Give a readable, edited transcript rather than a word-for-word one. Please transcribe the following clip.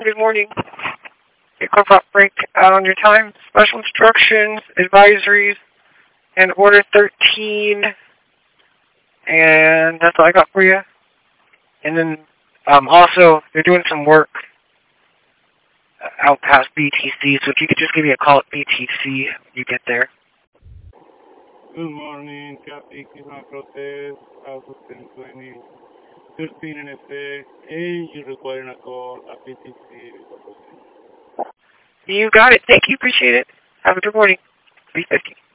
Good morning. Quick break on your time. Special instructions, advisories, and Order 13. And that's all I got for you. And then also, they're doing some work out past BTC, so if you could just give me a call at BTC when you get there. Good morning, Captain Kisman Protest, House of 1020, 13 in effect, and you require a call at BTC. You got it. Thank you. Appreciate it. Have a good morning. 350.